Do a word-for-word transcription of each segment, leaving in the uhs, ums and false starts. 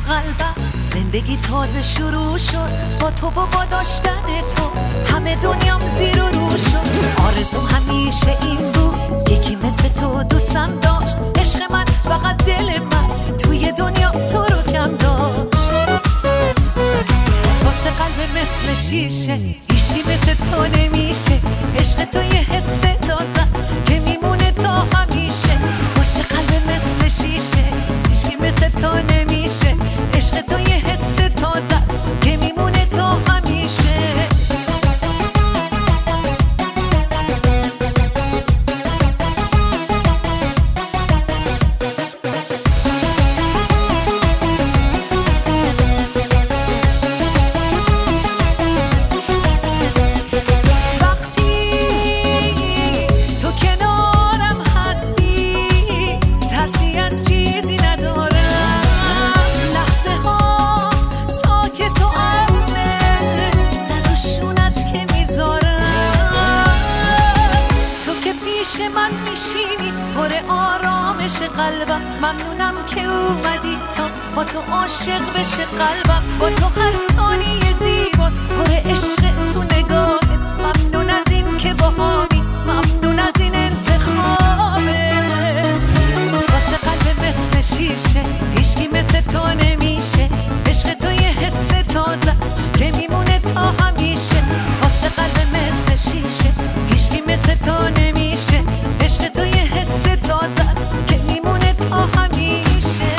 قلبم زندگی تازه شروع شد با تو و با داشتن تو. همه دنیام زیر و رو شد. آرزوم همیشه این بود یکی مثل تو دوستم داشت. عشق من فقط دل من توی دنیا تو رو کم داشت. واسه قلب مثل شیشه هیچی مثل تو نمیشه. عشق تو یه حس تازه است که میمونه تا همیشه. واسه قلب مثل شیشه هیچی مثل تو نمیشه. عشق تو یه حس تازه است که میمونه تا همیشه. من میشینی پر آرامش قلبم. ممنونم که اومدی تا با تو عاشق بشه قلبم. با تو هر ثانیه زیباست پر عشق تو نگاهت. ممنون از این که باهامی، ممنون از این انتخابت. واسه قلب مثل شیشه هیچکی مثل تو نمیشه. عشق تو یه حس تازه است که میمونه تا همیشه. واسه قلب مثل شیشه هیچکی مثل تو نمیشه. عشق تو یه حس تازه است که میمونه تا همیشه.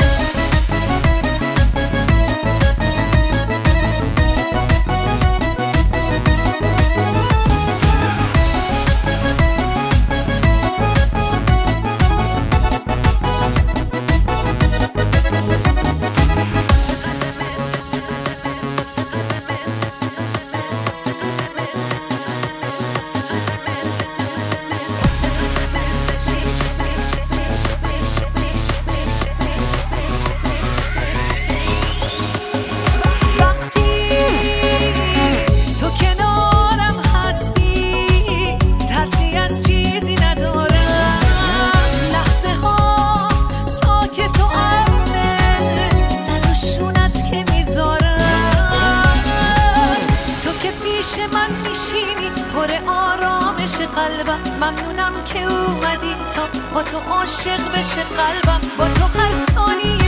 من میشینی پر آرامش قلبم. ممنونم که اومدی تا با تو عاشق بشه قلبم. با تو هر ثانیه